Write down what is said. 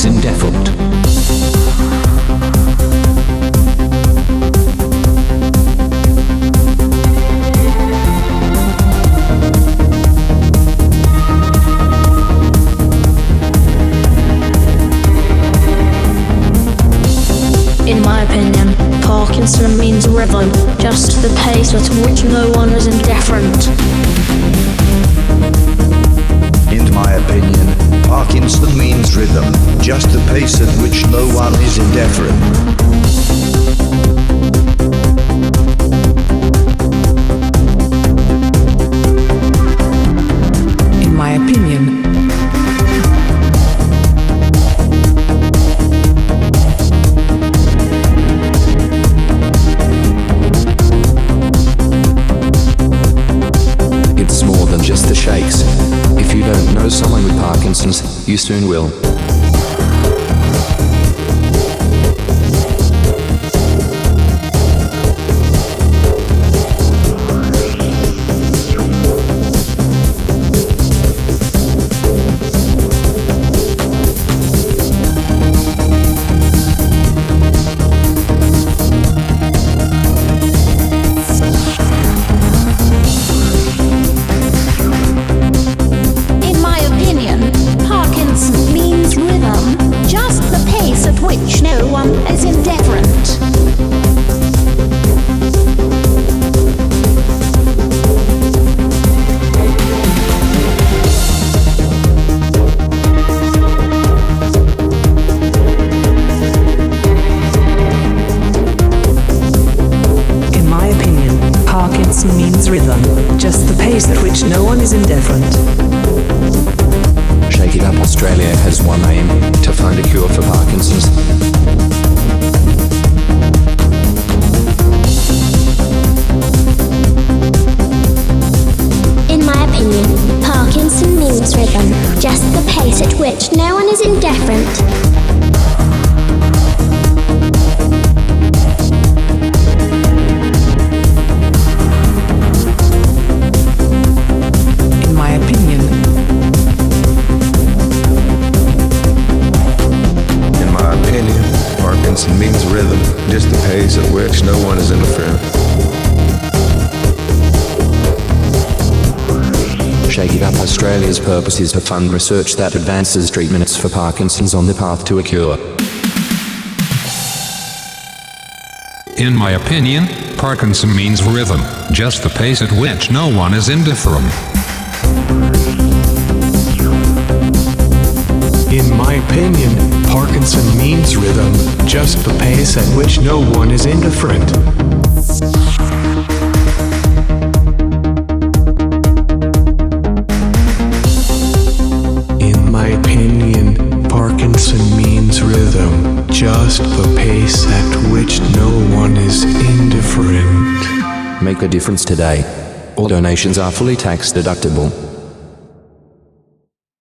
is indifferent. In my opinion, Parkinson means rhythm, just the pace at which no one is indifferent. In my opinion, Parkinson means rhythm, just the pace at which no one is indifferent. In my opinion, It's more than just the shakes. If you don't know someone with Parkinson's, you soon will. In my opinion, Parkinson means rhythm, just the pace at which no one is indifferent. in my opinion, Parkinson means rhythm, just the pace at which no one is indifferent. Shake It Up Australia has one aim: to find a cure for Parkinson's. In my opinion, Parkinson means rhythm, just the pace at which no one is indifferent. In my opinion, In my opinion, Parkinson means rhythm, just the pace at which no one is indifferent. Shake It Up Australia's purpose is to fund research that advances treatments for Parkinson's on the path to a cure. In my opinion, Parkinson means rhythm, just the pace at which no one is indifferent. In my opinion, Parkinson means rhythm, just the pace at which no one is indifferent. In my opinion, Parkinson means rhythm, just the pace at which no one is indifferent. Make a difference today. All donations are fully tax deductible.